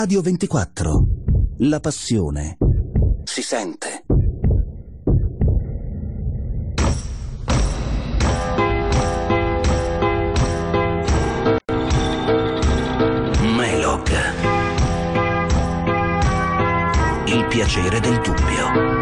Radio 24. La passione si sente. Melog. Il piacere del dubbio.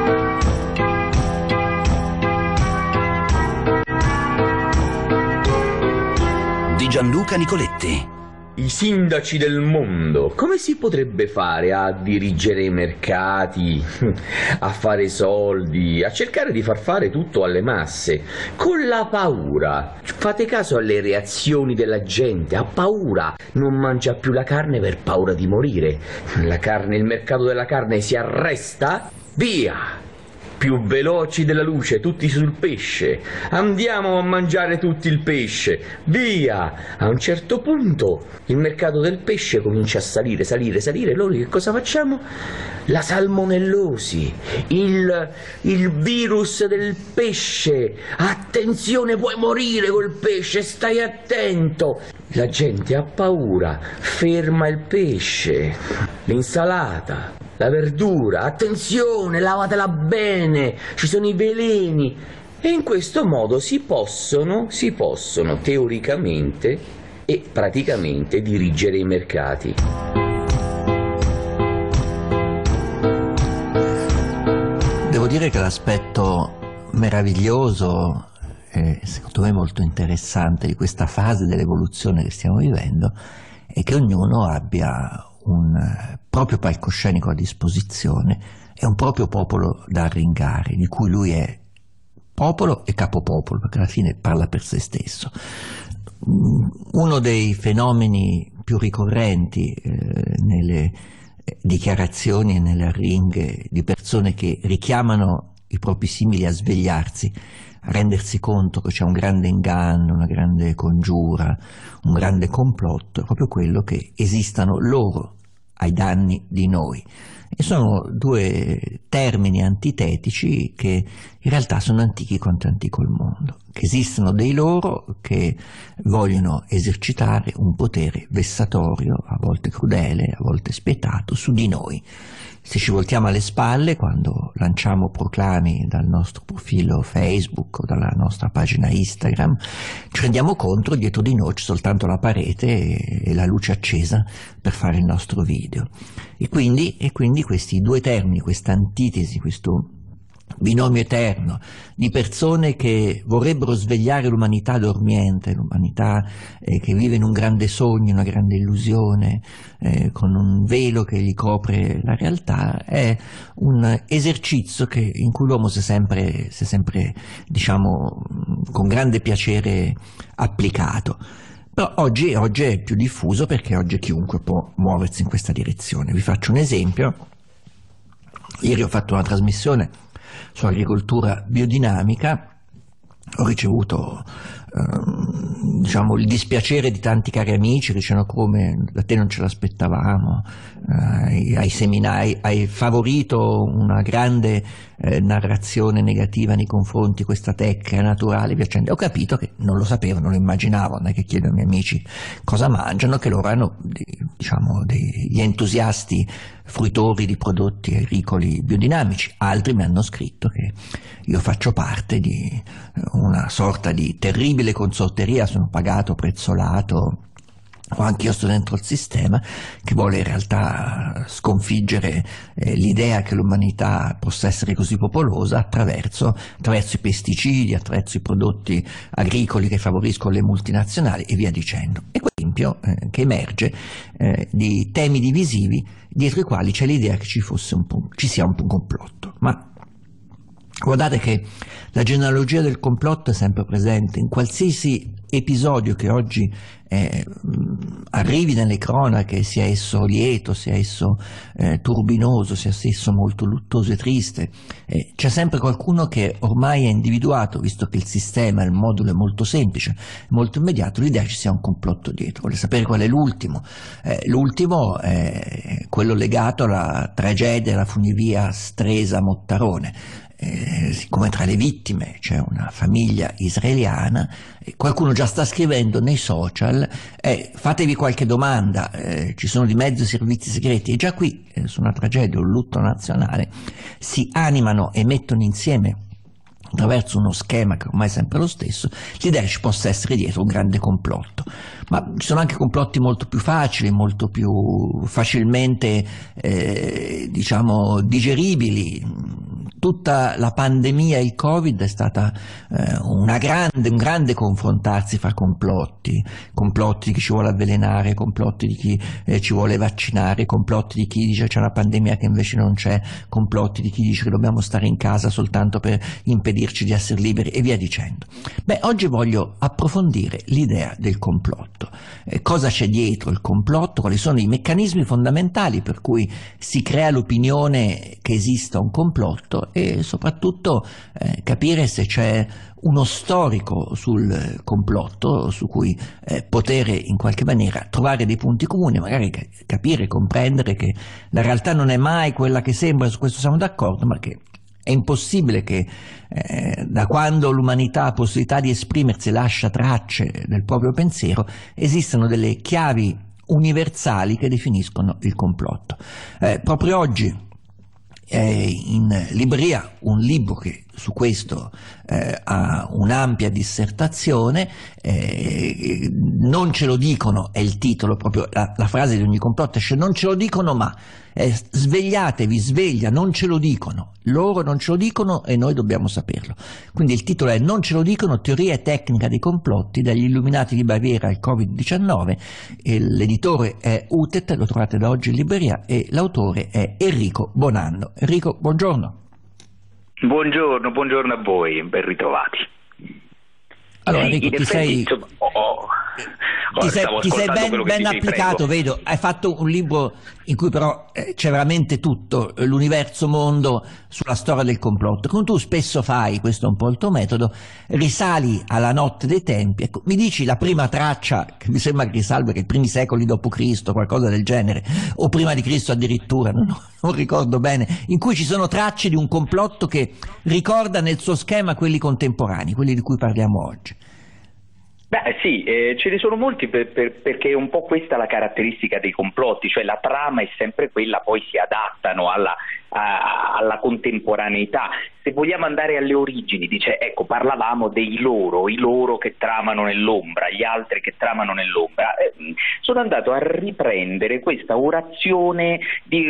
Di Gianluca Nicoletti. I sindaci del mondo, come si potrebbe fare a dirigere i mercati, a fare soldi, a cercare di far fare tutto alle masse? Con la paura. Fate caso alle reazioni della gente, ha paura, non mangia più la carne per paura di morire. La carne, il mercato della carne si arresta, via! Più veloci della luce, tutti sul pesce. Andiamo a mangiare tutti il pesce. Via! A un certo punto il mercato del pesce comincia a salire, salire, salire. Allora che cosa facciamo? La salmonellosi, il virus del pesce. Attenzione, puoi morire col pesce, stai attento. La gente ha paura, ferma il pesce, l'insalata, la verdura, attenzione, lavatela bene, ci sono i veleni. E in questo modo si possono teoricamente e praticamente dirigere i mercati. Devo dire che l'aspetto meraviglioso e secondo me molto interessante di questa fase dell'evoluzione che stiamo vivendo è che ognuno abbia un proprio palcoscenico a disposizione e un proprio popolo da arringare, di cui lui è popolo e capopopolo, perché alla fine parla per se stesso. Uno dei fenomeni più ricorrenti nelle dichiarazioni e nelle arringhe di persone che richiamano i propri simili a svegliarsi, a rendersi conto che c'è un grande inganno, una grande congiura, un grande complotto, è proprio quello che esistano loro ai danni di noi. E sono due termini antitetici che in realtà sono antichi quanto è antico il mondo, che esistono dei loro che vogliono esercitare un potere vessatorio, a volte crudele, a volte spietato, su di noi. Se ci voltiamo alle spalle, quando lanciamo proclami dal nostro profilo Facebook o dalla nostra pagina Instagram, ci rendiamo conto dietro di noi c'è soltanto la parete e la luce accesa per fare il nostro video. E quindi questi due termini, questa antitesi, questo binomio eterno di persone che vorrebbero svegliare l'umanità dormiente, l'umanità che vive in un grande sogno, una grande illusione, con un velo che gli copre la realtà, è un esercizio in cui l'uomo si è sempre, diciamo, con grande piacere applicato. Però oggi è più diffuso perché oggi chiunque può muoversi in questa direzione. Vi faccio un esempio. Ieri ho fatto una trasmissione su agricoltura biodinamica, ho ricevuto diciamo il dispiacere di tanti cari amici che dicevano: come da te non ce l'aspettavamo, hai favorito una grande narrazione negativa nei confronti di questa tecnica naturale, piacente. Ho capito che non lo sapevo, non lo immaginavo, non è che chiedo ai miei amici cosa mangiano, che loro hanno, diciamo, degli entusiasti fruitori di prodotti agricoli biodinamici. Altri mi hanno scritto che io faccio parte di una sorta di terribile consorteria, sono pagato, prezzolato, o anche io sto dentro il sistema, che vuole in realtà sconfiggere l'idea che l'umanità possa essere così popolosa attraverso i pesticidi, attraverso i prodotti agricoli che favoriscono le multinazionali e via dicendo. E quell'esempio che emerge di temi divisivi dietro i quali c'è l'idea che ci sia un complotto. Ma guardate che la genealogia del complotto è sempre presente in qualsiasi episodio che oggi arrivi nelle cronache, sia esso lieto, sia esso turbinoso, sia esso molto luttoso e triste. C'è sempre qualcuno che ormai ha individuato, visto che il sistema, il modulo è molto semplice, molto immediato, l'idea ci sia un complotto dietro. Vuole sapere qual è l'ultimo? L'ultimo è quello legato alla tragedia della funivia Stresa-Mottarone. siccome tra le vittime c'è una famiglia israeliana, qualcuno già sta scrivendo nei social, fatevi qualche domanda, ci sono di mezzo i servizi segreti, e già qui, su una tragedia, un lutto nazionale, si animano e mettono insieme, attraverso uno schema che ormai è sempre lo stesso, l'idea che ci possa essere dietro un grande complotto. Ma ci sono anche complotti molto più facili, molto più facilmente diciamo digeribili. Tutta la pandemia e il Covid è stata un grande confrontarsi fra complotti di chi ci vuole avvelenare, complotti di chi ci vuole vaccinare, complotti di chi dice c'è una pandemia che invece non c'è, complotti di chi dice che dobbiamo stare in casa soltanto per impedirci di essere liberi, e via dicendo. Beh, oggi voglio approfondire l'idea del complotto. Cosa c'è dietro il complotto? Quali sono i meccanismi fondamentali per cui si crea l'opinione che esista un complotto, e soprattutto capire se c'è uno storico sul complotto su cui poter in qualche maniera trovare dei punti comuni, magari capire, comprendere che la realtà non è mai quella che sembra, su questo siamo d'accordo, ma che è impossibile che da quando l'umanità ha possibilità di esprimersi e lascia tracce del proprio pensiero, esistano delle chiavi universali che definiscono il complotto. Proprio oggi in libreria un libro che su questo ha un'ampia dissertazione, non ce lo dicono, è il titolo, proprio la frase di ogni complotto esce: non ce lo dicono ma, svegliatevi, sveglia, non ce lo dicono, loro non ce lo dicono e noi dobbiamo saperlo. Quindi il titolo è Non ce lo dicono, teoria e tecnica dei complotti, dagli illuminati di Baviera al Covid-19, l'editore è Utet, lo trovate da oggi in libreria, e l'autore è Enrico Bonanno. Enrico, buongiorno. Buongiorno a voi, ben ritrovati. Allora, Enrico, ti sei ben applicato, vedo. Hai fatto un libro in cui però c'è veramente tutto, l'universo mondo sulla storia del complotto. Come tu spesso fai, questo è un po' il tuo metodo, risali alla notte dei tempi. Ecco, mi dici la prima traccia, che mi sembra che risalva ai primi secoli dopo Cristo, qualcosa del genere, o prima di Cristo addirittura, non ricordo bene, in cui ci sono tracce di un complotto che ricorda nel suo schema quelli contemporanei, quelli di cui parliamo oggi. Beh sì, ce ne sono molti perché è un po' questa la caratteristica dei complotti, cioè la trama è sempre quella, poi si adattano alla contemporaneità. Se vogliamo andare alle origini, dice, ecco, parlavamo i loro che tramano nell'ombra, gli altri che tramano nell'ombra. Sono andato a riprendere questa orazione di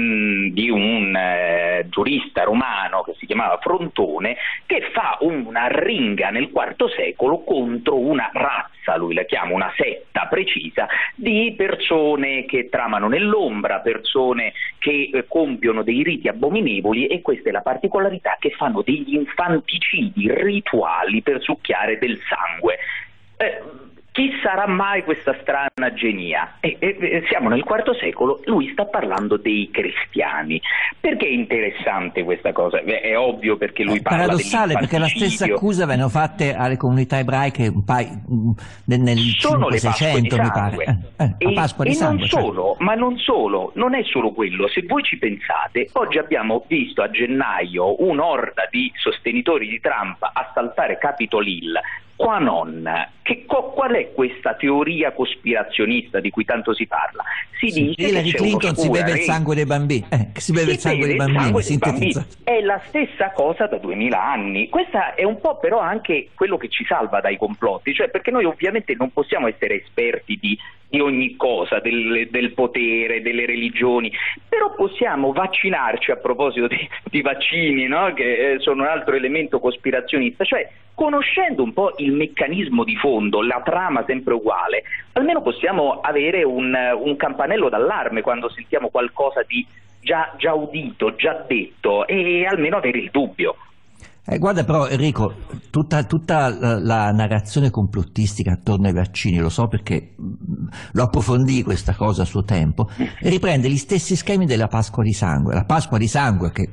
un giurista romano che si chiamava Frontone, che fa una ringa nel IV secolo contro una razza, lui la chiama una setta precisa, di persone che tramano nell'ombra, persone che compiono dei riti abominevoli, e questa è la particolarità, che fanno degli infanticidi rituali per succhiare del sangue. Chi sarà mai questa strana genia? Siamo nel IV secolo, lui sta parlando dei cristiani. Perché è interessante questa cosa? È ovvio, perché lui parla paradossale, perché la stessa accusa vennero fatte alle comunità ebraiche nel 500-600, mi pare. A Pasqua di sangue. Non solo, non è solo quello. Se voi ci pensate, oggi abbiamo visto a gennaio un'orda di sostenitori di Trump assaltare Capitol Hill. Qual è questa teoria cospirazionista di cui tanto si parla? Si dice Hillary che Clinton si beve il sangue dei bambini, si beve il sangue dei bambini, sintetizzato. È la stessa cosa da 2000 anni. Questa è un po' però anche quello che ci salva dai complotti, cioè perché noi ovviamente non possiamo essere esperti di ogni cosa, del potere, delle religioni, però possiamo vaccinarci, a proposito di vaccini, no? Che sono un altro elemento cospirazionista, cioè conoscendo un po' il meccanismo di fondo, la trama sempre uguale, almeno possiamo avere un campanello d'allarme quando sentiamo qualcosa di già udito, già detto, e almeno avere il dubbio. Guarda però Enrico, tutta la narrazione complottistica attorno ai vaccini, lo so perché lo approfondì questa cosa a suo tempo, riprende gli stessi schemi della Pasqua di sangue. La Pasqua di sangue, che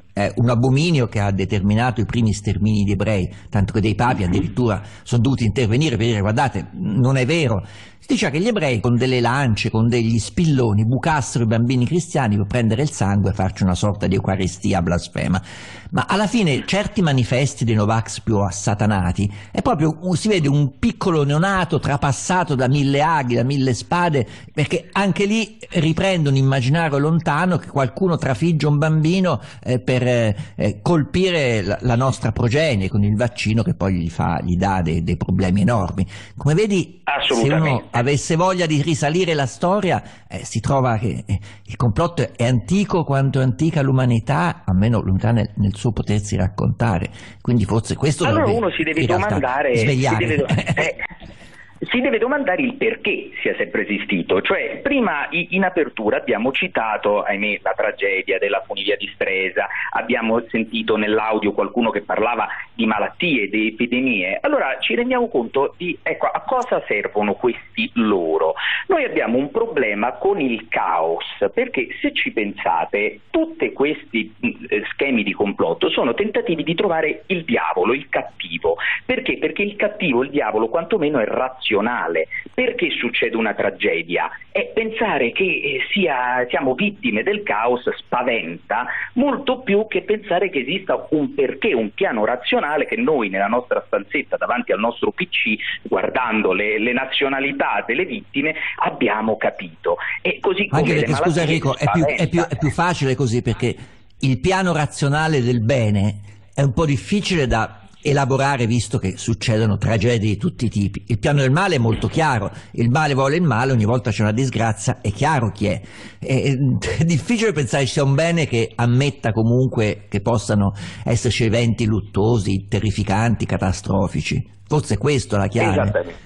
un abominio che ha determinato i primi stermini di ebrei, tanto che dei papi addirittura sono dovuti intervenire per dire guardate, non è vero. Si diceva che gli ebrei con delle lance, con degli spilloni bucassero i bambini cristiani per prendere il sangue e farci una sorta di eucaristia blasfema. Ma alla fine certi manifesti dei Novax più assatanati è proprio, si vede un piccolo neonato trapassato da 1000 aghi, da 1000 spade, perché anche lì riprende un immaginario lontano che qualcuno trafigge un bambino per colpire la nostra progenie con il vaccino che poi gli dà dei problemi enormi. Come vedi, se uno avesse voglia di risalire la storia, si trova che il complotto è antico quanto è antica l'umanità, almeno l'umanità nel suo potersi raccontare. Quindi forse questo allora uno si deve domandare, svegliare. Si deve domandare il perché sia sempre esistito, cioè prima in apertura abbiamo citato, ahimè, la tragedia della funivia di Stresa, abbiamo sentito nell'audio qualcuno che parlava di malattie, di epidemie, allora ci rendiamo conto di a cosa servono questi loro. Noi abbiamo un problema con il caos, perché se ci pensate tutti questi schemi di complotto sono tentativi di trovare il diavolo, il cattivo. Perché? Perché il cattivo, il diavolo, quantomeno è razionale. Perché succede una tragedia? E pensare che siamo vittime del caos spaventa molto più che pensare che esista un perché, un piano razionale che noi nella nostra stanzetta davanti al nostro PC, guardando le nazionalità delle vittime, abbiamo capito. E così come anche perché, scusa Enrico, è più facile così, perché il piano razionale del bene è un po' difficile da elaborare, visto che succedono tragedie di tutti i tipi. Il piano del male è molto chiaro, il male vuole il male, ogni volta c'è una disgrazia, è chiaro chi è. È difficile pensare ci sia un bene che ammetta comunque che possano esserci eventi luttuosi, terrificanti, catastrofici. Forse questo è la chiave. Esattamente.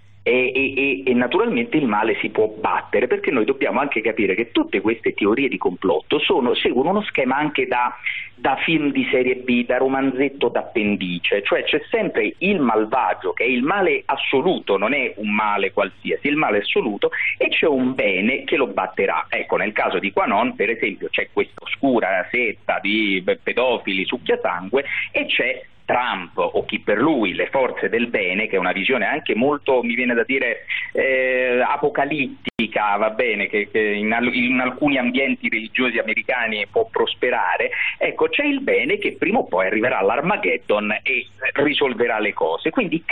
E naturalmente il male si può battere, perché noi dobbiamo anche capire che tutte queste teorie di complotto seguono uno schema anche da film di serie B, da romanzetto d'appendice, cioè c'è sempre il malvagio che è il male assoluto, non è un male qualsiasi, il male assoluto, e c'è un bene che lo batterà. Ecco, nel caso di Qanon per esempio c'è questa oscura setta di pedofili succhiasangue e c'è Trump o chi per lui, le forze del bene, che è una visione anche molto, mi viene da dire, apocalittica, va bene, che in alcuni ambienti religiosi americani può prosperare. Ecco, c'è il bene che prima o poi arriverà all'Armageddon e risolverà le cose. Quindi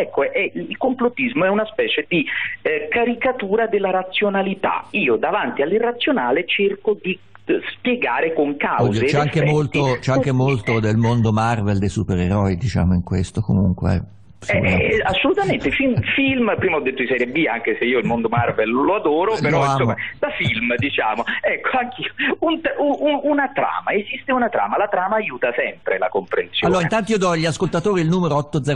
il complottismo è una specie di caricatura della razionalità. Io davanti all'irrazionale cerco di spiegare con cause. C'è anche molto del mondo Marvel, dei supereroi, diciamo, in questo comunque. Assolutamente, film, prima ho detto di serie B, anche se io il mondo Marvel lo adoro, però insomma, da film, diciamo, ecco, anche una trama, esiste una trama, la trama aiuta sempre la comprensione. Allora, intanto io do agli ascoltatori il numero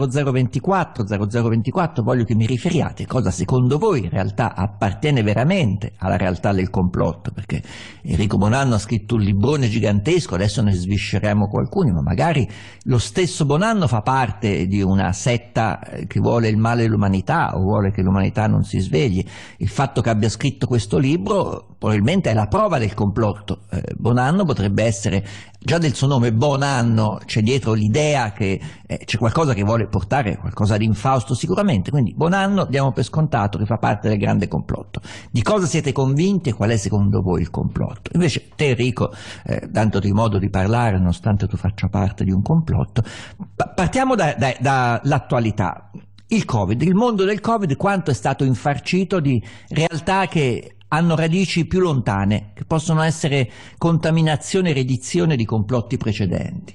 80024 0024, voglio che mi riferiate cosa secondo voi in realtà appartiene veramente alla realtà del complotto, perché Enrico Bonanno ha scritto un librone gigantesco, adesso ne svisceremo qualcuno, ma magari lo stesso Bonanno fa parte di una setta che vuole il male dell'umanità o vuole che l'umanità non si svegli. Il fatto che abbia scritto questo libro probabilmente è la prova del complotto. Bonanno potrebbe essere, già del suo nome Bonanno c'è dietro l'idea che c'è qualcosa che vuole portare, qualcosa di infausto sicuramente, quindi Bonanno diamo per scontato che fa parte del grande complotto. Di cosa siete convinti e qual è secondo voi il complotto? Invece te Enrico, dandoti modo di parlare nonostante tu faccia parte di un complotto, partiamo dall'attualità. Il Covid, il mondo del Covid, quanto è stato infarcito di realtà che hanno radici più lontane, che possono essere contaminazione e redizione di complotti precedenti.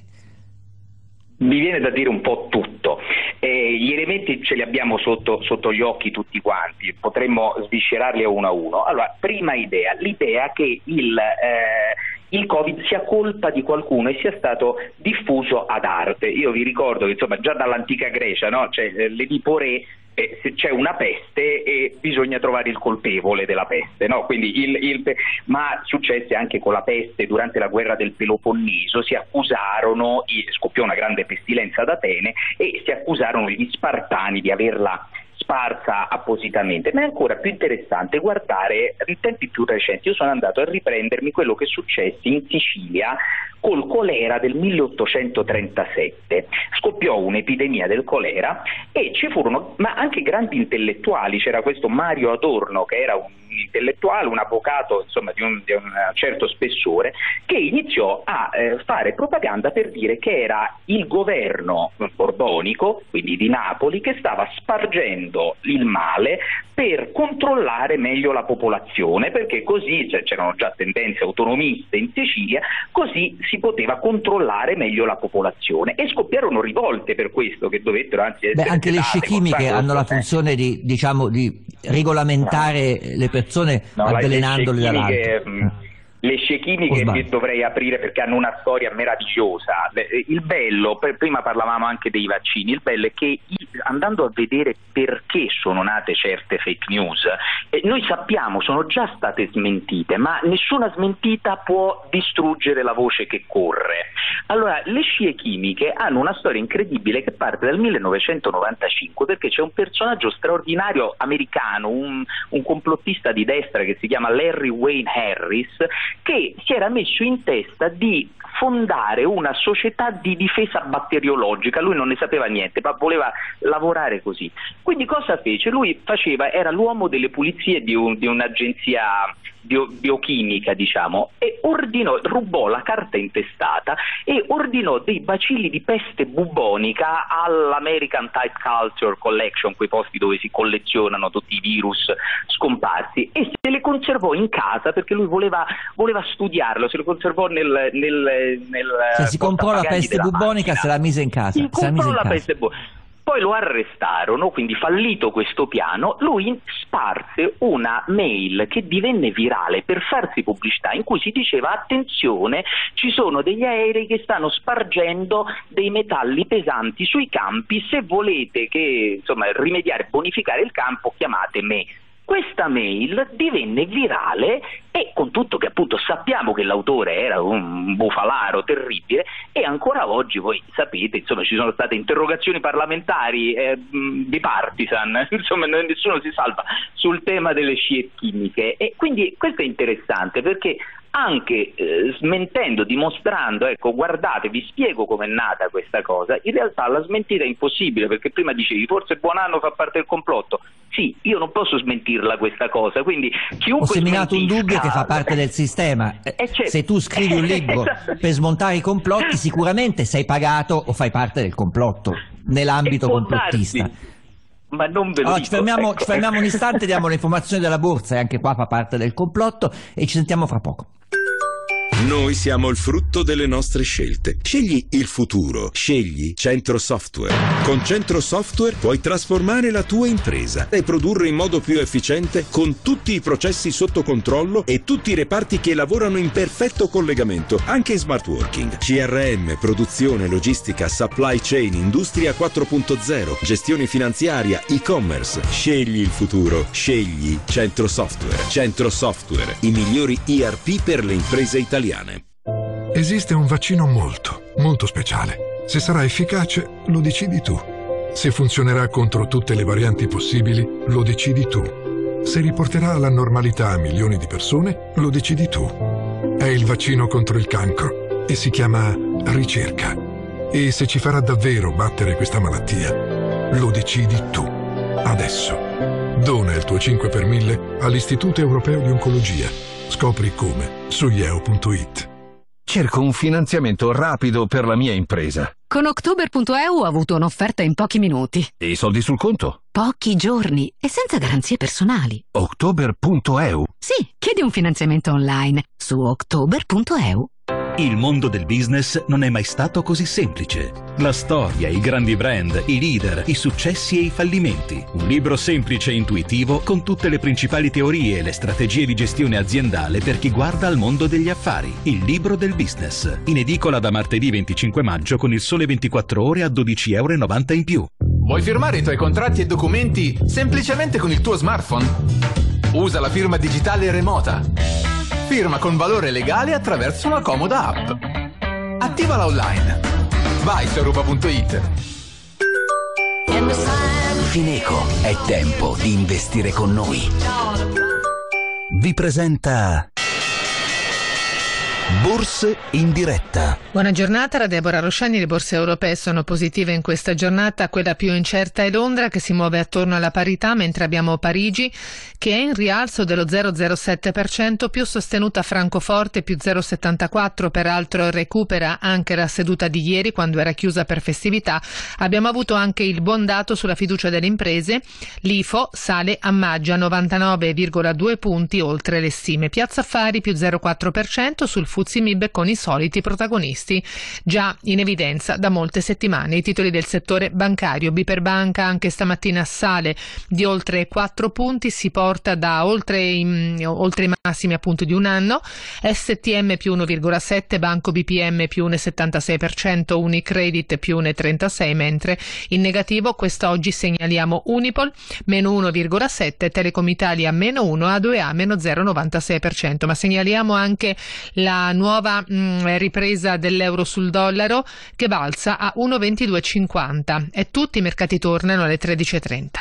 Mi viene da dire un po' tutto. Gli elementi ce li abbiamo sotto gli occhi tutti quanti, potremmo sviscerarli a uno. Allora, prima idea, l'idea che il Covid sia colpa di qualcuno e sia stato diffuso ad arte. Io vi ricordo che insomma già dall'antica Grecia, no? Cioè, l'Edipo Re, se c'è una peste bisogna trovare il colpevole della peste, no? Quindi ma successe anche con la peste durante la guerra del Peloponneso, scoppiò una grande pestilenza ad Atene e si accusarono gli Spartani di averla sparsa appositamente, ma è ancora più interessante guardare in tempi più recenti. Io sono andato a riprendermi quello che successe in Sicilia col colera del 1837. Scoppiò un'epidemia del colera e ci furono ma anche grandi intellettuali. C'era questo Mario Adorno, che era un intellettuale, un avvocato insomma di un certo spessore, che iniziò a fare propaganda per dire che era il governo borbonico, quindi di Napoli, che stava spargendo il male per controllare meglio la popolazione, perché così c'erano già tendenze autonomiste in Sicilia, così si poteva controllare meglio la popolazione, e scoppiarono rivolte per questo, che dovettecero anzi essere anche le scie chimiche hanno la funzione di regolamentare le persone, avvelenandole dall'alto. Le scie chimiche dovrei aprire perché hanno una storia meravigliosa. Il bello, prima parlavamo anche dei vaccini, il bello è che andando a vedere perché sono nate certe fake news, noi sappiamo sono già state smentite, ma nessuna smentita può distruggere la voce che corre. Allora, le scie chimiche hanno una storia incredibile che parte dal 1995, perché c'è un personaggio straordinario americano, un complottista di destra che si chiama Larry Wayne Harris, che si era messo in testa di fondare una società di difesa batteriologica. Lui non ne sapeva niente, ma voleva lavorare così. Quindi cosa fece? Lui era l'uomo delle pulizie di un'agenzia biochimica, diciamo, e rubò la carta intestata e ordinò dei bacilli di peste bubonica all'American Type Culture Collection, quei posti dove si collezionano tutti i virus scomparsi, e se le conservò in casa perché lui voleva studiarlo. Se lo conservò nel si comprò la peste bubonica, se la mise in casa. Poi lo arrestarono, quindi fallito questo piano, lui sparse una mail che divenne virale per farsi pubblicità, in cui si diceva: attenzione, ci sono degli aerei che stanno spargendo dei metalli pesanti sui campi, se volete rimediare, bonificare il campo, chiamate me. Questa mail divenne virale, e con tutto che appunto sappiamo che l'autore era un bufalaro terribile, e ancora oggi voi sapete, ci sono state interrogazioni parlamentari bipartisan, nessuno si salva sul tema delle scie chimiche, e quindi questo è interessante perché anche smentendo, dimostrando, guardate, vi spiego com'è nata questa cosa, in realtà la smentita è impossibile, perché prima dicevi forse Buonanno fa parte del complotto. Sì, io non posso smentirla questa cosa, quindi chiunque... Ho seminato un dubbio che fa parte del sistema. Se tu scrivi un libro per smontare i complotti, sicuramente sei pagato o fai parte del complotto, nell'ambito complottista. Ma non ve lo dico. Ci fermiamo un istante, diamo le informazioni della borsa, e anche qua fa parte del complotto, e ci sentiamo fra poco. Noi siamo il frutto delle nostre scelte. Scegli il futuro. Scegli Centro Software. Con Centro Software puoi trasformare la tua impresa e produrre in modo più efficiente, con tutti i processi sotto controllo e tutti i reparti che lavorano in perfetto collegamento, anche in smart working. CRM, produzione, logistica, supply chain, industria 4.0, gestione finanziaria, e-commerce. Scegli il futuro. Scegli Centro Software. Centro Software, i migliori ERP per le imprese italiane. Esiste un vaccino molto speciale. Se sarà efficace, lo decidi tu. Se funzionerà contro tutte le varianti possibili, lo decidi tu. Se riporterà alla normalità a milioni di persone, lo decidi tu. È il vaccino contro il cancro e si chiama ricerca. E se ci farà davvero battere questa malattia, lo decidi tu. Adesso. Dona il tuo 5 per 1000 all'Istituto Europeo di Oncologia. Scopri come su yeo.it. Cerco un finanziamento rapido per la mia impresa. Con October.eu ho avuto un'offerta in pochi minuti. E i soldi sul conto? Pochi giorni e senza garanzie personali. October.eu? Sì, chiedi un finanziamento online su October.eu. Il mondo del business non è mai stato così semplice. La storia, i grandi brand, i leader, i successi e i fallimenti. Un libro semplice e intuitivo con tutte le principali teorie e le strategie di gestione aziendale per chi guarda al mondo degli affari. Il libro del business. In edicola da martedì 25 maggio con Il Sole 24 Ore a €12,90 in più. Vuoi firmare i tuoi contratti e documenti semplicemente con il tuo smartphone? Usa la firma digitale remota. Firma con valore legale attraverso una comoda app. Attivala online. Vai su Aruba.it. Fineco, è tempo di investire con noi. Vi presenta Borse in diretta. Buona giornata da Deborah Rosciani. Le borse europee sono positive in questa giornata. Quella più incerta è Londra, che si muove attorno alla parità, mentre abbiamo Parigi che è in rialzo dello 0,07%, più sostenuta Francoforte più 0,74%, peraltro recupera anche la seduta di ieri quando era chiusa per festività. Abbiamo avuto anche il buon dato sulla fiducia delle imprese. L'IFO sale a maggio a 99,2 punti oltre le stime. Piazza Affari più 0,4% sul FTSE MIB, con i soliti protagonisti già in evidenza da molte settimane. I titoli del settore bancario. BPER Banca anche stamattina sale di oltre 4 punti, si porta da oltre i massimi appunto di un anno. STM più 1,7%, Banco BPM più 1,76%, Unicredit più 1,36%, mentre in negativo quest'oggi segnaliamo Unipol meno 1,7%, Telecom Italia meno 1%, A2A meno 0,96%, ma segnaliamo anche la nuova ripresa dell'euro sul dollaro che balza a 1,2250 e tutti i mercati tornano alle 13:30.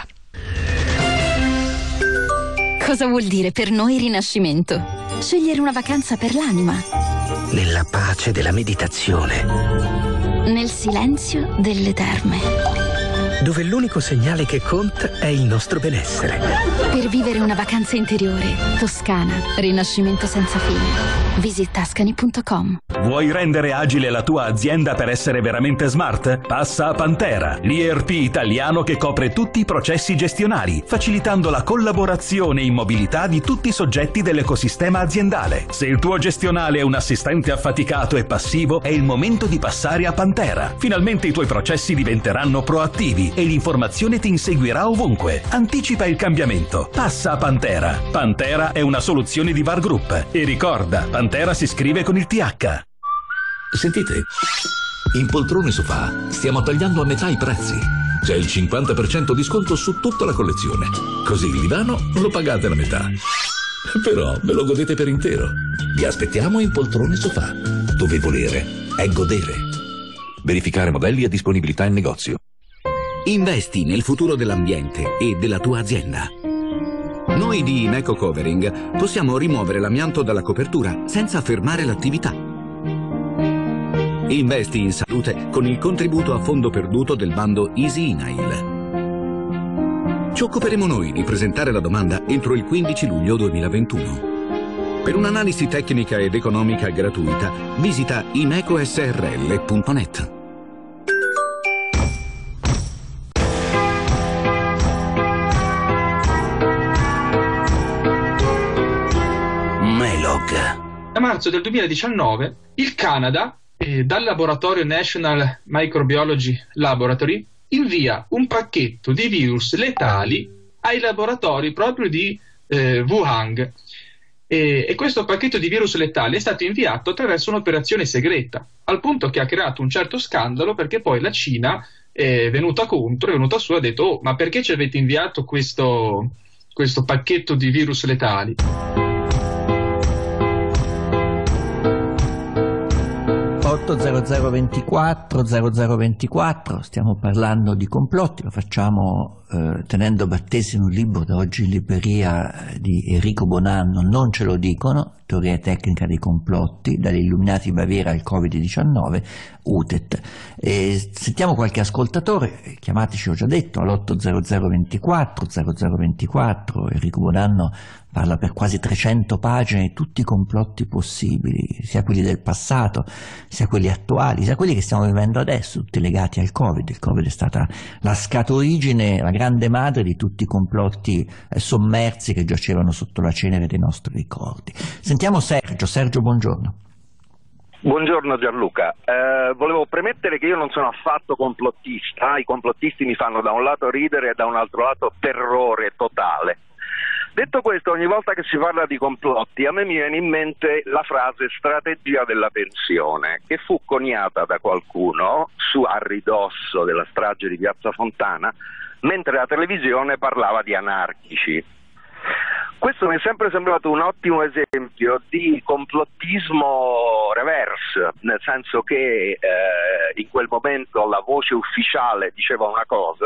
Cosa vuol dire per noi rinascimento? Scegliere una vacanza per l'anima. Nella pace della meditazione. Nel silenzio delle terme. Dove l'unico segnale che conta è il nostro benessere. Per vivere una vacanza interiore. Toscana. Rinascimento senza fine. Visit Tuscany.com. Vuoi rendere agile la tua azienda per essere veramente smart? Passa a Pantera, l'ERP italiano che copre tutti i processi gestionali, facilitando la collaborazione in mobilità di tutti i soggetti dell'ecosistema aziendale. Se il tuo gestionale è un assistente affaticato e passivo, è il momento di passare a Pantera. Finalmente i tuoi processi diventeranno proattivi e l'informazione ti inseguirà ovunque. Anticipa il cambiamento. Passa a Pantera. Pantera è una soluzione di VAR Group. E ricorda, Pantera si scrive con il TH. Sentite, in poltrone sofà stiamo tagliando a metà i prezzi. C'è il 50% di sconto su tutta la collezione. Così il divano lo pagate la metà. Però ve lo godete per intero. Vi aspettiamo in poltrone sofà. Dove volere è godere. Verificare modelli e disponibilità in negozio. Investi nel futuro dell'ambiente e della tua azienda. Noi di Imeco Covering possiamo rimuovere l'amianto dalla copertura senza fermare l'attività. Investi in salute con il contributo a fondo perduto del bando Easy Inail. Ci occuperemo noi di presentare la domanda entro il 15 luglio 2021. Per un'analisi tecnica ed economica gratuita, visita imecosrl.net. A marzo del 2019 il Canada, dal laboratorio National Microbiology Laboratory, invia un pacchetto di virus letali ai laboratori proprio di Wuhan. E questo pacchetto di virus letali è stato inviato attraverso un'operazione segreta, al punto che ha creato un certo scandalo, perché poi la Cina è venuta contro, è venuta su e ha detto: oh, ma perché ci avete inviato questo pacchetto di virus letali? 0024, stiamo parlando di complotti, lo facciamo tenendo battesimo un libro da oggi in libreria di Enrico Bonanno, Non ce lo dicono, teoria e tecnica dei complotti, dagli Illuminati Baviera al Covid-19, UTET. Sentiamo qualche ascoltatore, chiamateci, ho già detto, all'80024, Enrico Bonanno parla per quasi 300 pagine di tutti i complotti possibili, sia quelli del passato, sia quelli attuali, sia quelli che stiamo vivendo adesso, tutti legati al Covid. Il Covid è stata la scaturigine, la grande madre di tutti i complotti sommersi che giacevano sotto la cenere dei nostri ricordi. Sentiamo Sergio. Sergio, buongiorno. Buongiorno Gianluca, volevo premettere che io non sono affatto complottista, i complottisti mi fanno da un lato ridere e da un altro lato terrore totale. Detto questo, ogni volta che si parla di complotti a me mi viene in mente la frase strategia della pensione, che fu coniata da qualcuno a ridosso della strage di Piazza Fontana, mentre la televisione parlava di anarchici. Questo mi è sempre sembrato un ottimo esempio di complottismo reverse, nel senso che in quel momento la voce ufficiale diceva una cosa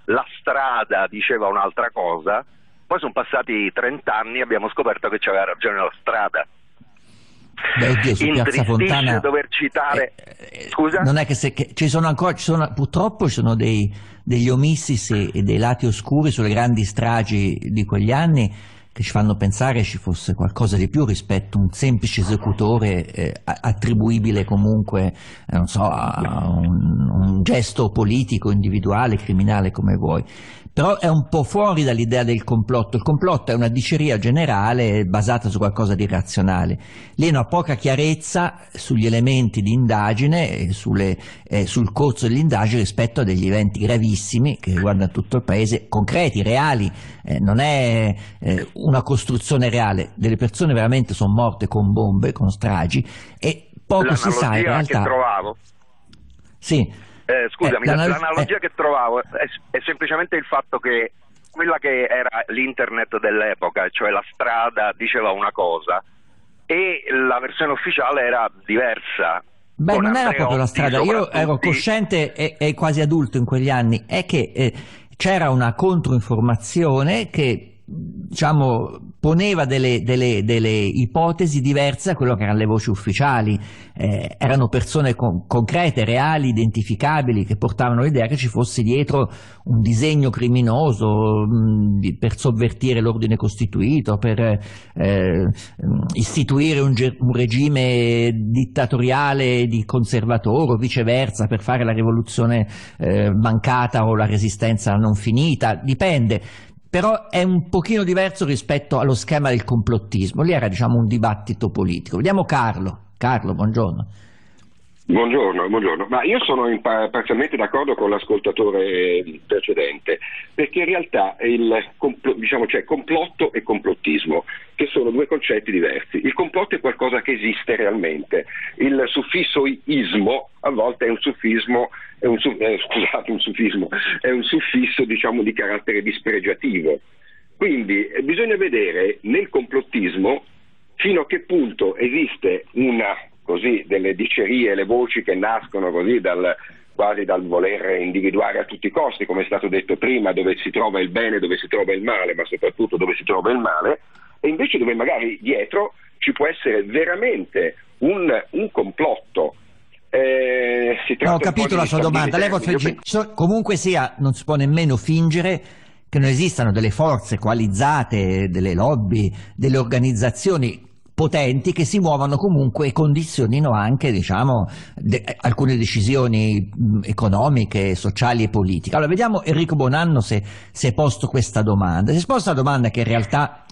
la strada diceva un'altra cosa, poi sono passati 30 anni e abbiamo scoperto che c'aveva ragione la strada. Beh, oddio, su Piazza Fontana dover citare scusa? Non è che ci sono ancora, purtroppo ci sono degli omissis e dei lati oscuri sulle grandi stragi di quegli anni che ci fanno pensare ci fosse qualcosa di più rispetto a un semplice esecutore attribuibile comunque non so, a un gesto politico, individuale, criminale, come vuoi. Però è un po' fuori dall'idea del complotto. Il complotto è una diceria generale basata su qualcosa di irrazionale. Lì ha poca chiarezza sugli elementi di indagine, sul corso dell'indagine rispetto a degli eventi gravissimi che riguardano tutto il paese, concreti, reali. Non è una costruzione reale. Delle persone veramente sono morte con bombe, con stragi, e poco si sa in realtà. Che trovavo. Sì. Scusami, l'analogia che trovavo è semplicemente il fatto che quella che era l'internet dell'epoca, cioè la strada, diceva una cosa e la versione ufficiale era diversa. Beh, non era proprio la strada, io ero cosciente e quasi adulto in quegli anni, è che c'era una controinformazione che diciamo poneva delle ipotesi diverse da quello che erano le voci ufficiali. Erano persone concrete, reali, identificabili, che portavano l'idea che ci fosse dietro un disegno criminoso per sovvertire l'ordine costituito, per istituire un regime dittatoriale di conservatore o viceversa, per fare la rivoluzione mancata o la resistenza non finita, dipende. Però è un pochino diverso rispetto allo schema del complottismo. Lì era, diciamo, un dibattito politico. Vediamo Carlo. Carlo, buongiorno. Buongiorno, ma io sono parzialmente d'accordo con l'ascoltatore precedente, perché in realtà c'è complotto e complottismo, che sono due concetti diversi. Il complotto è qualcosa che esiste realmente, il suffisso ismo a volte è un suffisso diciamo di carattere dispregiativo. Quindi bisogna vedere nel complottismo fino a che punto esiste delle dicerie, le voci che nascono così quasi dal voler individuare a tutti i costi, come è stato detto prima, dove si trova il bene, dove si trova il male, ma soprattutto dove si trova il male, e invece dove magari dietro ci può essere veramente un complotto. Ho capito la sua domanda. Comunque sia, non si può nemmeno fingere che non esistano delle forze coalizzate, delle lobby, delle organizzazioni potenti che si muovono comunque e condizionino anche, diciamo, alcune decisioni economiche, sociali e politiche. Allora vediamo Enrico Bonanno se è posto questa domanda. Si è posta la domanda che in realtà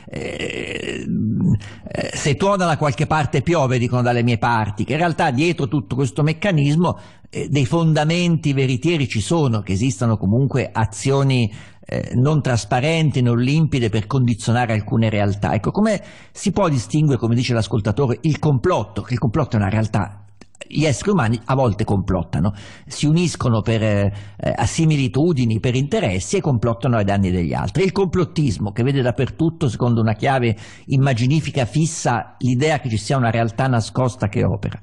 se tuona da qualche parte piove, dicono dalle mie parti, che in realtà dietro tutto questo meccanismo dei fondamenti veritieri ci sono, che esistano comunque azioni non trasparenti, non limpide per condizionare alcune realtà. Ecco, come si può distinguere, come dice l'ascoltatore, il complotto, che il complotto è una realtà. Gli esseri umani a volte complottano, si uniscono a similitudini, per interessi, e complottano ai danni degli altri. Il complottismo, che vede dappertutto, secondo una chiave immaginifica fissa, l'idea che ci sia una realtà nascosta che opera.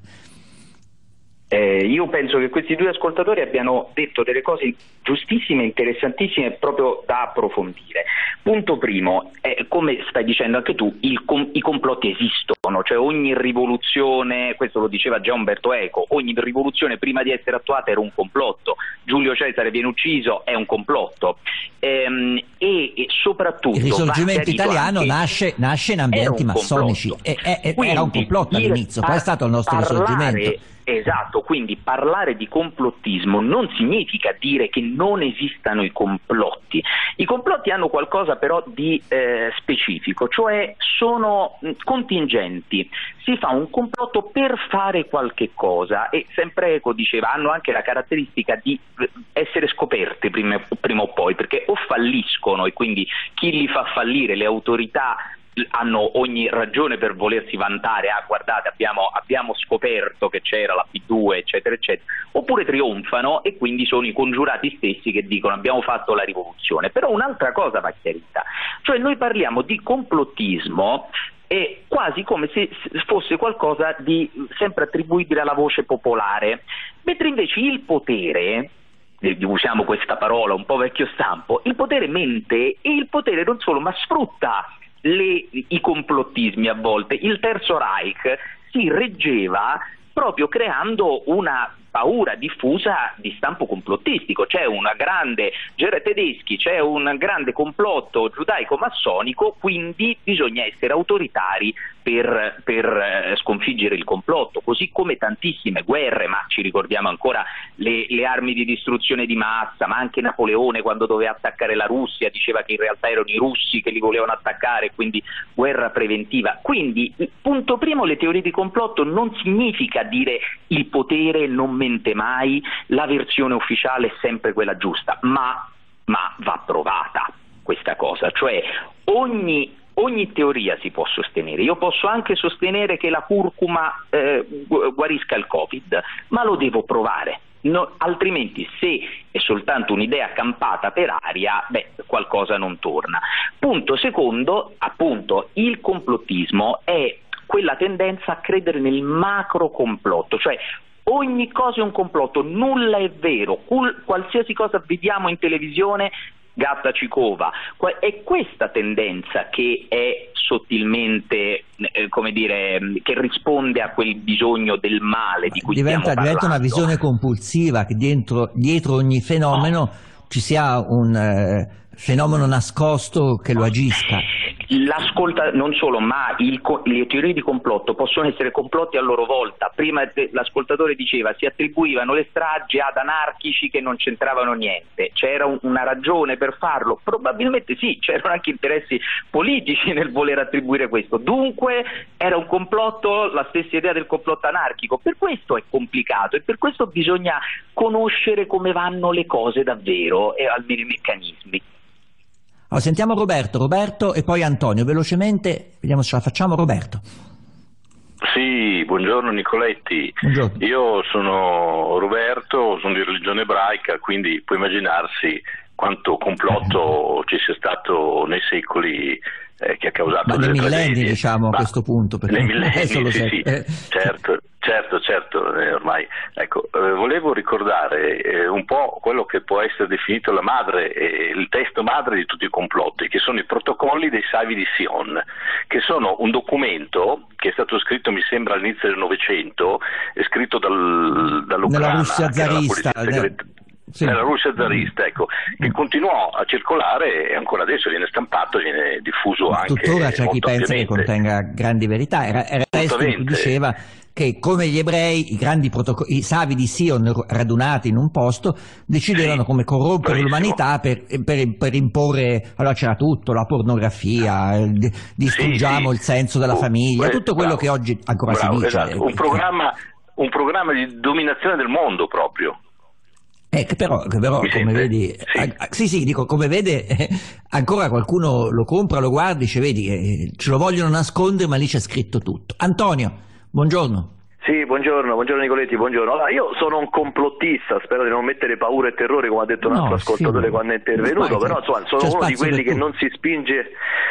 Io penso che questi due ascoltatori abbiano detto delle cose giustissime, interessantissime, proprio da approfondire. Punto primo, come stai dicendo anche tu, i complotti esistono, cioè ogni rivoluzione, questo lo diceva già Umberto Eco, ogni rivoluzione prima di essere attuata era un complotto. Giulio Cesare viene ucciso, è un complotto, e soprattutto il risorgimento italiano nasce in ambienti massonici, era un complotto all'inizio, poi è stato il nostro risorgimento. Esatto, quindi parlare di complottismo non significa dire che non esistano i complotti. I complotti hanno qualcosa però di specifico, cioè sono contingenti. Si fa un complotto per fare qualche cosa, e sempre Eco diceva hanno anche la caratteristica di essere scoperte prima o poi, perché o falliscono, e quindi chi li fa fallire, le autorità, hanno ogni ragione per volersi vantare, guardate abbiamo scoperto che c'era la P2 eccetera eccetera, oppure trionfano e quindi sono i congiurati stessi che dicono abbiamo fatto la rivoluzione. Però un'altra cosa va chiarita, cioè noi parliamo di complottismo è quasi come se fosse qualcosa di sempre attribuibile alla voce popolare, mentre invece il potere usiamo questa parola un po' vecchio stampo, il potere mente e il potere non solo, ma sfrutta i complottismi a volte. Il Terzo Reich si reggeva proprio creando una paura diffusa di stampo complottistico. C'era un grande complotto giudaico-massonico, quindi bisogna essere autoritari per sconfiggere il complotto, così come tantissime guerre, ma ci ricordiamo ancora le armi di distruzione di massa, ma anche Napoleone quando doveva attaccare la Russia diceva che in realtà erano i russi che li volevano attaccare, quindi guerra preventiva. Quindi, punto primo, le teorie di complotto non significa dire il potere non mente mai, la versione ufficiale è sempre quella giusta, ma va provata questa cosa, cioè ogni teoria si può sostenere. Io posso anche sostenere che la curcuma guarisca il Covid, ma lo devo provare. Altrimenti, se è soltanto un'idea campata per aria, qualcosa non torna. Punto secondo, appunto, il complottismo è quella tendenza a credere nel macro complotto, cioè ogni cosa è un complotto, nulla è vero, qualsiasi cosa vediamo in televisione gatta ci cova. È questa tendenza che è sottilmente, che risponde a quel bisogno del male di cui stiamo parlando. Diventa una visione compulsiva, che dietro ogni fenomeno ci sia un fenomeno nascosto che lo agisca. Non solo, ma le teorie di complotto possono essere complotti a loro volta. Prima l'ascoltatore diceva si attribuivano le stragi ad anarchici che non c'entravano niente. C'era una ragione per farlo? Probabilmente sì, c'erano anche interessi politici nel voler attribuire questo. Dunque era un complotto, la stessa idea del complotto anarchico. Per questo è complicato e per questo bisogna conoscere come vanno le cose davvero e almeno i meccanismi. Allora, sentiamo Roberto e poi Antonio, velocemente, vediamo se ce la facciamo. Roberto. Sì, buongiorno Nicoletti. Buongiorno. Io sono Roberto, sono di religione ebraica, quindi puoi immaginarsi quanto complotto ci sia stato nei secoli che ha causato delle millenni, tragedie. Diciamo, a questo punto. Nei millenni, sì. Certo, ormai. Ecco, volevo ricordare un po' quello che può essere definito la madre, il testo madre di tutti i complotti, che sono i protocolli dei Savi di Sion, che sono un documento che è stato scritto, mi sembra, all'inizio del Novecento, è scritto dall'Ucraina, nella Russia zarista. Nella Russia zarista, ecco, che continuò a circolare e ancora adesso viene stampato, viene diffuso anche. Tuttora c'è chi pensa che contenga grandi verità. Era il testo che diceva che, come gli ebrei, i Savi di Sion radunati in un posto decidevano come corrompere l'umanità per imporre. Allora c'era tutto, la pornografia, distruggiamo il senso della famiglia, tutto quello che oggi ancora si dice. Esatto. Un programma di dominazione del mondo proprio. Però come vedi, dico, come vede, ancora qualcuno lo compra, lo guarda e dice, vedi, ce lo vogliono nascondere, ma lì c'è scritto tutto. Antonio, buongiorno. Sì, buongiorno Nicoletti, buongiorno. Allora, io sono un complottista, spero di non mettere paura e terrore come ha detto un altro ascoltatore quando è intervenuto, però insomma, sono uno di quelli che non si spinge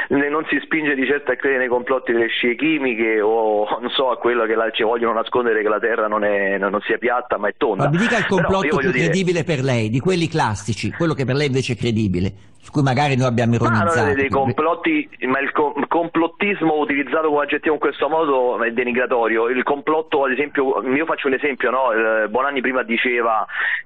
di certo a credere nei complotti delle scie chimiche o non so a quello che ci vogliono nascondere che la Terra non sia piatta ma è tonda. Ma mi dica il complotto più credibile per lei, di quelli classici, quello che per lei invece è credibile, su cui magari noi abbiamo ironizzato. Dei complotti, ma il complottismo utilizzato come aggettivo in questo modo è denigratorio. Il complotto, ad esempio, io faccio un esempio, no? Bonanni prima diceva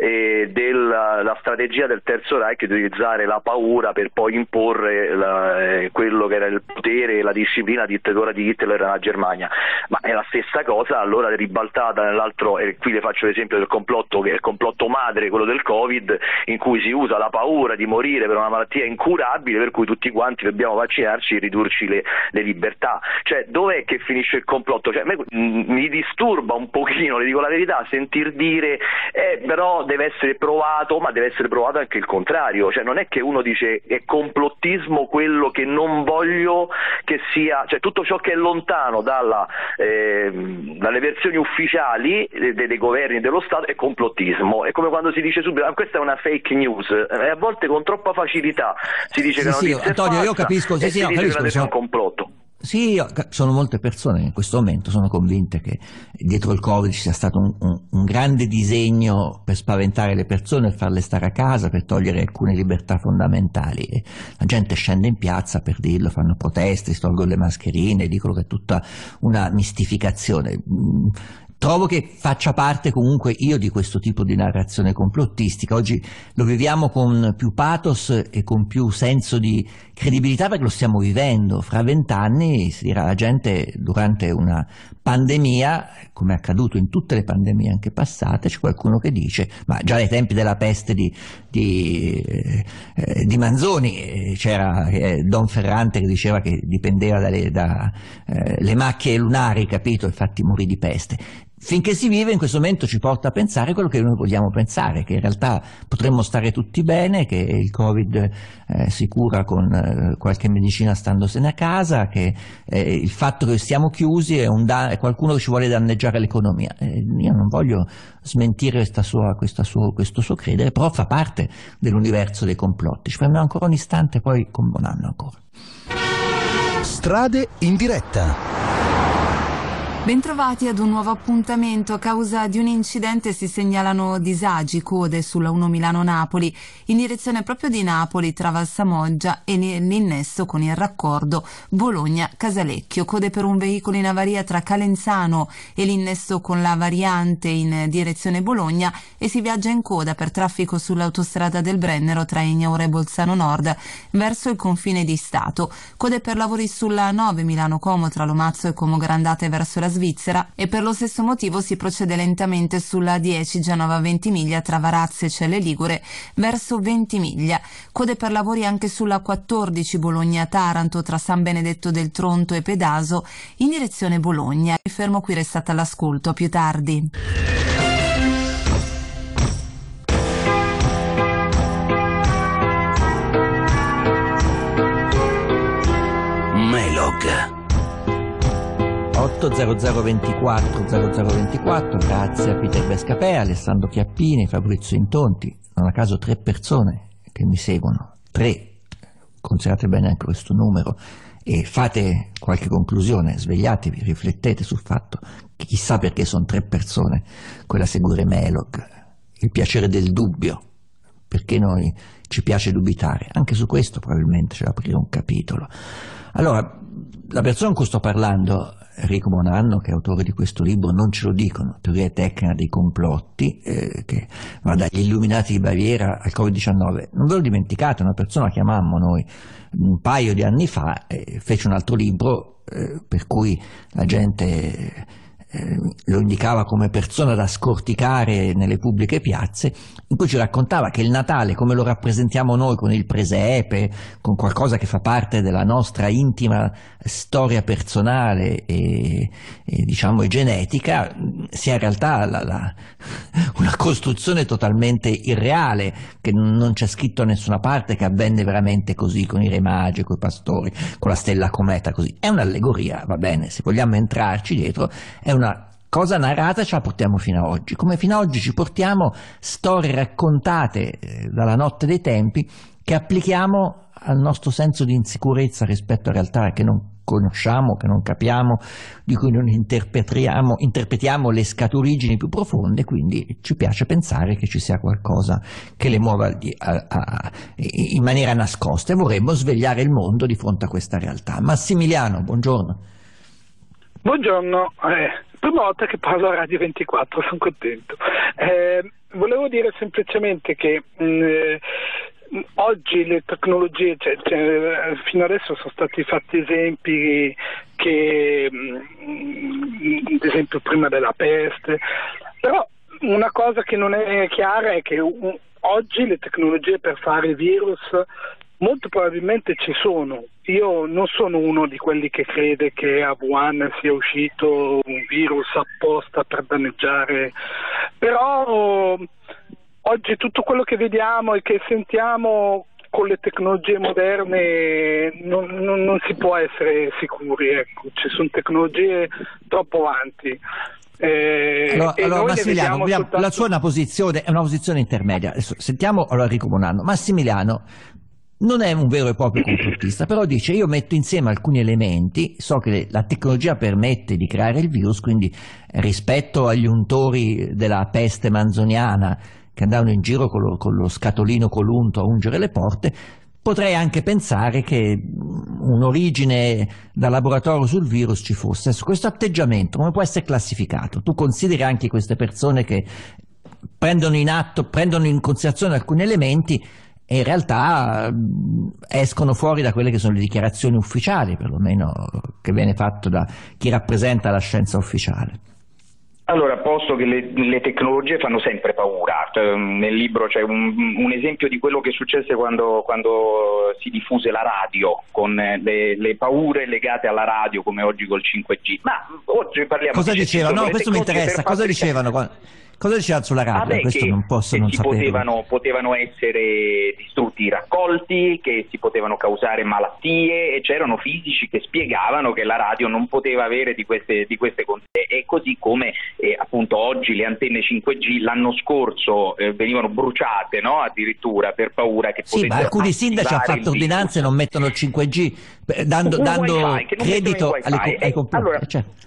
della strategia del Terzo Reich di utilizzare la paura per poi imporre quello che era il potere e la disciplina dittatoriale di Hitler nella Germania, ma è la stessa cosa allora ribaltata nell'altro, e qui le faccio l'esempio del complotto che è il complotto madre, quello del Covid, in cui si usa la paura di morire per una malattia incurabile per cui tutti quanti dobbiamo vaccinarci e ridurci le libertà. Cioè, dov'è che finisce il complotto? Cioè, mi disturba un pochino, le dico la verità, sentir dire però deve essere provato, ma deve essere provato anche il contrario. Cioè, non è che uno dice è complottismo quello che non voglio che sia, cioè tutto ciò che è lontano dalle versioni ufficiali dei governi dello Stato è complottismo. È come quando si dice subito questa è una fake news, e a volte con troppa facilità si dice che la notizia è Antonio, falsa, io capisco, e si dice che è un complotto. Sì, sono molte persone che in questo momento sono convinte che dietro il Covid ci sia stato un grande disegno per spaventare le persone e farle stare a casa, per togliere alcune libertà fondamentali. E la gente scende in piazza per dirlo, fanno proteste, si tolgono le mascherine, dicono che è tutta una mistificazione. Trovo che faccia parte comunque io di questo tipo di narrazione complottistica. Oggi lo viviamo con più pathos e con più senso di credibilità perché lo stiamo vivendo. Fra 20 anni si dirà la gente durante una pandemia, come è accaduto in tutte le pandemie anche passate, c'è qualcuno che dice, ma già ai tempi della peste di Manzoni c'era Don Ferrante che diceva che dipendeva dalle macchie lunari, capito? Infatti morì di peste. Finché si vive in questo momento ci porta a pensare quello che noi vogliamo pensare, che in realtà potremmo stare tutti bene, che il Covid si cura con qualche medicina standosene a casa, che il fatto che stiamo chiusi è qualcuno che ci vuole danneggiare l'economia. Io non voglio smentire questo suo credere, però fa parte dell'universo dei complotti. Ci fermiamo ancora un istante, poi con buon anno ancora. Strade in diretta. Bentrovati ad un nuovo appuntamento. A causa di un incidente si segnalano disagi, code sulla 1 Milano-Napoli in direzione proprio di Napoli tra Valsamoggia e l'innesso con il raccordo Bologna-Casalecchio. Code per un veicolo in avaria tra Calenzano e l'innesso con la variante in direzione Bologna e si viaggia in coda per traffico sull'autostrada del Brennero tra Egnaura e Bolzano Nord verso il confine di Stato. Code per lavori sulla 9 Milano-Como tra Lomazzo e Como Grandate verso la Svizzera e per lo stesso motivo si procede lentamente sulla 10 Genova-Ventimiglia tra Varazze e Celle Ligure verso Ventimiglia. Code per lavori anche sulla 14 Bologna-Taranto tra San Benedetto del Tronto e Pedaso in direzione Bologna. Mi fermo qui, restate all'ascolto, a più tardi. Melog 80024 grazie a Peter Bescapè, Alessandro Chiappini, Fabrizio Intonti. Non a caso 3 persone che mi seguono, 3, considerate bene anche questo numero e fate qualche conclusione, svegliatevi, riflettete sul fatto che chissà perché sono 3 persone quella a seguire Melog, il piacere del dubbio, perché noi ci piace dubitare. Anche su questo probabilmente c'è da aprire un capitolo. Allora, la persona con cui sto parlando, Enrico Bonanno, che è autore di questo libro, Non ce lo dicono, teoria tecnica dei complotti, che va dagli illuminati di Baviera al Covid-19. Non ve lo dimenticate, una persona la chiamammo noi un paio di anni fa, fece un altro libro per cui la gente lo indicava come persona da scorticare nelle pubbliche piazze, in cui ci raccontava che il Natale, come lo rappresentiamo noi con il presepe, con qualcosa che fa parte della nostra intima storia personale e diciamo genetica, sia in realtà una costruzione totalmente irreale, che non c'è scritto a nessuna parte che avvenne veramente così, con i re magi, con i pastori, con la stella cometa, così. È un'allegoria, va bene, se vogliamo entrarci dietro, è una cosa narrata, ce la portiamo fino a oggi, come fino a oggi ci portiamo storie raccontate dalla notte dei tempi che applichiamo al nostro senso di insicurezza rispetto a realtà che non conosciamo, che non capiamo, di cui non interpretiamo le scaturigini più profonde, quindi ci piace pensare che ci sia qualcosa che le muova in maniera nascosta e vorremmo svegliare il mondo di fronte a questa realtà. Massimiliano, buongiorno. Buongiorno, prima volta che parlo a Radio 24, sono contento. Volevo dire semplicemente che oggi le tecnologie, fino adesso sono stati fatti esempi che, ad esempio prima della peste, però una cosa che non è chiara è che oggi le tecnologie per fare virus molto probabilmente ci sono. Io non sono uno di quelli che crede che a Wuhan sia uscito un virus apposta per danneggiare, però oggi tutto quello che vediamo e che sentiamo con le tecnologie moderne non si può essere sicuri, ecco. Ci sono tecnologie troppo avanti. Allora Massimiliano, la sua è una posizione intermedia. Adesso sentiamo Enrico Bonanno. Massimiliano, non è un vero e proprio complottista, però dice: io metto insieme alcuni elementi, so che la tecnologia permette di creare il virus, quindi rispetto agli untori della peste manzoniana che andavano in giro con lo scatolino colunto a ungere le porte, potrei anche pensare che un'origine da laboratorio sul virus ci fosse. Adesso, questo atteggiamento come può essere classificato? Tu consideri anche queste persone che prendono in considerazione alcuni elementi e in realtà escono fuori da quelle che sono le dichiarazioni ufficiali, perlomeno che viene fatto da chi rappresenta la scienza ufficiale. Allora, posto che le tecnologie fanno sempre paura, nel libro c'è un esempio di quello che successe quando si diffuse la radio, con le paure legate alla radio come oggi col 5G. Ma oggi parliamo Cosa dicevano? No, questo mi interessa. Cosa dicevano? Cosa dicevano sulla radio? Questo non posso non sapere. Potevano essere distrutti i raccolti, che si potevano causare malattie, e c'erano fisici che spiegavano che la radio non poteva avere di queste conseguenze. E così come appunto oggi le antenne 5G l'anno scorso venivano bruciate, no? Addirittura per paura che potessero. Sì, ma alcuni sindaci hanno fatto ordinanze e non mettono il 5G, dando credito ai complotti. Allora,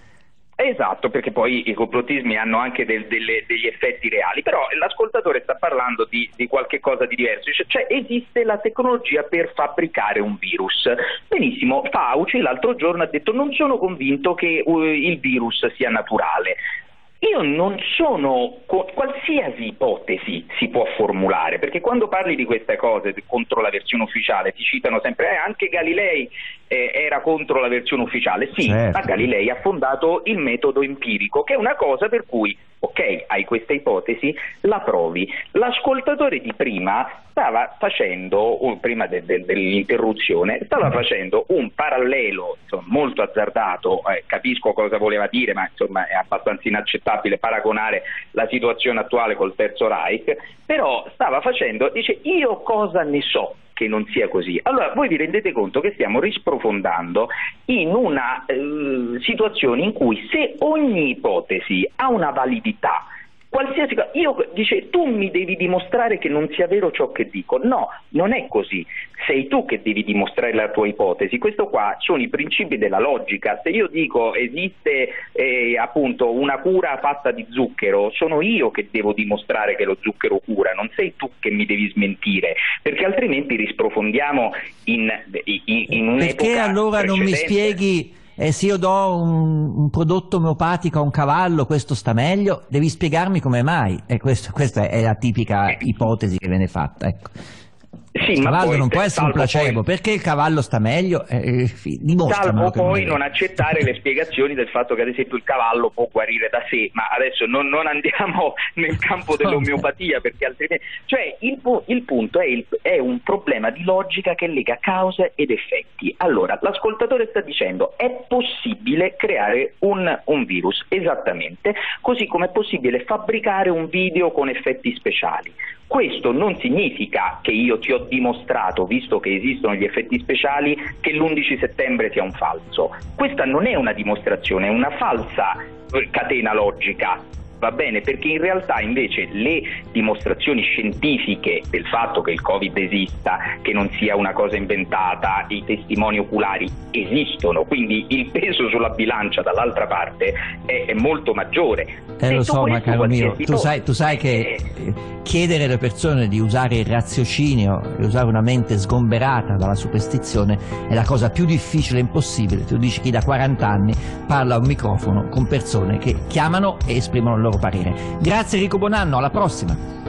esatto, perché poi i complottismi hanno anche degli effetti reali, però l'ascoltatore sta parlando di qualche cosa di diverso, cioè esiste la tecnologia per fabbricare un virus. Benissimo, Fauci l'altro giorno ha detto: non sono convinto che il virus sia naturale. Io non sono, qualsiasi ipotesi si può formulare, perché quando parli di queste cose contro la versione ufficiale ti citano sempre anche Galilei era contro la versione ufficiale. Sì, certo. Ma Galilei ha fondato il metodo empirico, che è una cosa per cui, ok, hai questa ipotesi, la provi. L'ascoltatore di prima stava facendo, prima dell'interruzione, stava facendo un parallelo, insomma, molto azzardato, capisco cosa voleva dire, ma insomma è abbastanza inaccettabile paragonare la situazione attuale col Terzo Reich, però stava facendo, dice: io cosa ne so che non sia così. Allora voi vi rendete conto che stiamo risprofondando in una situazione in cui, se ogni ipotesi ha una validità, qualsiasi cosa, dice: tu mi devi dimostrare che non sia vero ciò che dico. No, non è così. Sei tu che devi dimostrare la tua ipotesi. Questo qua sono i principi della logica. Se io dico esiste appunto una cura fatta di zucchero, sono io che devo dimostrare che lo zucchero cura, non sei tu che mi devi smentire, perché altrimenti risprofondiamo in un'epoca. Perché allora precedente. Non mi spieghi? Se io do un prodotto omeopatico a un cavallo, questo sta meglio? Devi spiegarmi come mai. E questa è la tipica ipotesi che viene fatta, ecco. Sì, il cavallo poi, non può essere un placebo, poi, perché il cavallo sta meglio? Salvo poi non accettare le spiegazioni del fatto che ad esempio il cavallo può guarire da sé, ma adesso non andiamo nel campo dell'omeopatia, perché altrimenti, cioè il punto è un problema di logica che lega cause ed effetti. Allora, l'ascoltatore sta dicendo: è possibile creare un virus, esattamente, così come è possibile fabbricare un video con effetti speciali. Questo non significa che io ti ho dimostrato, visto che esistono gli effetti speciali, che l'11 settembre sia un falso. Questa non è una dimostrazione, è una falsa catena logica. Va bene, perché in realtà invece le dimostrazioni scientifiche del fatto che il Covid esista, che non sia una cosa inventata, i testimoni oculari esistono, quindi il peso sulla bilancia dall'altra parte è molto maggiore. Lo so, ma caro mio, tu sai che chiedere alle persone di usare il raziocinio e usare una mente sgomberata dalla superstizione è la cosa più difficile e impossibile. Tu dici chi da 40 anni parla a un microfono con persone che chiamano e esprimono il loro parere. Grazie Enrico Bonanno, alla prossima.